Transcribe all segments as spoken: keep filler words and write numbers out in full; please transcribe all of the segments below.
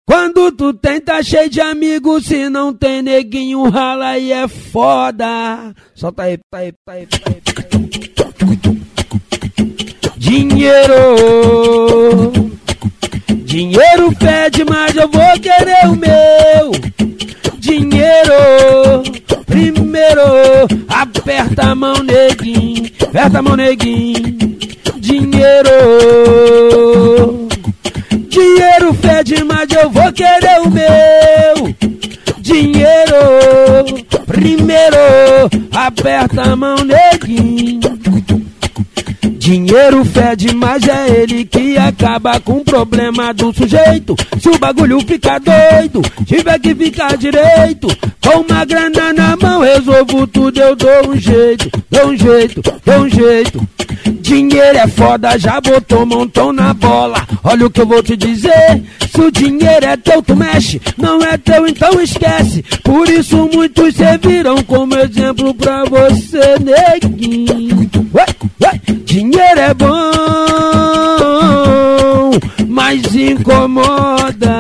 Quando tu tem, tá cheio de amigos, se não tem neguinho, rala e é foda. Solta aí, tá aí, tá aí, tá aí, tá aí. Dinheiro, dinheiro pede, mas eu vou querer o meu. Dinheiro, primeiro, aperta a mão, neguinho, aperta a mão, neguinho. Dinheiro, dinheiro fede, mas eu vou querer o meu. Dinheiro, primeiro, aperta a mão, neguinho. Dinheiro fede, mas é ele que acaba com o problema do sujeito. Se o bagulho ficar doido, tiver que ficar direito, com uma grana na mão resolvo tudo, eu dou um jeito, dou um jeito, dou um jeito. Dinheiro é foda, já botou montão na bola. Olha o que eu vou te dizer, se o dinheiro é teu, tu mexe. Não é teu, então esquece. Por isso muitos serviram como exemplo pra você, neguinho. Ué, ué. Dinheiro é bom, mas incomoda.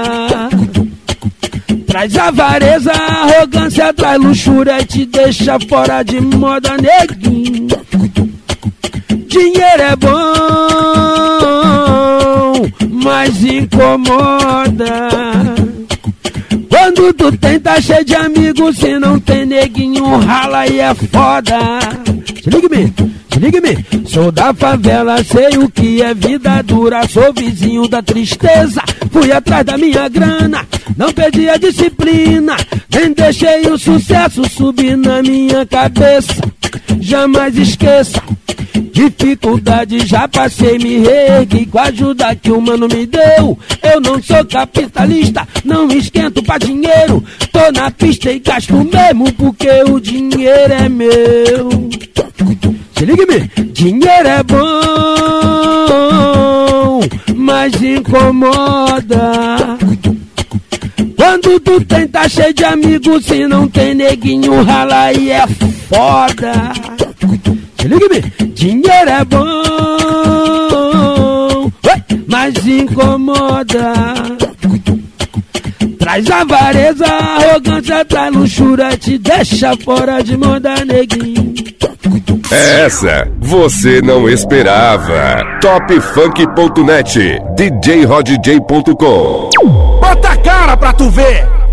Traz avareza, arrogância, traz luxúria e te deixa fora de moda, neguinho. Dinheiro é bom, mas incomoda. Quando tu tem, tá cheio de amigos, se não tem neguinho, rala e é foda. Se liga-me, se liga-me. Sou da favela, sei o que é vida dura. Sou vizinho da tristeza, fui atrás da minha grana. Não perdi a disciplina, nem deixei o sucesso subir na minha cabeça. Jamais esqueça, dificuldade já passei, me reergui com a ajuda que o mano me deu. Eu não sou capitalista, não esquento pra dinheiro. Tô na pista e gasto mesmo porque o dinheiro é meu. Se liga-me, dinheiro é bom, mas incomoda. Quando tu tem, tá cheio de amigos, se não tem neguinho, rala e é foda. Se liga-me, dinheiro é bom, mas incomoda. Traz avareza, arrogância, traz luxúria, te deixa fora de moda, neguinho. Essa você não esperava. top funk ponto net, d j rod j ponto com. Bota a cara pra tu ver.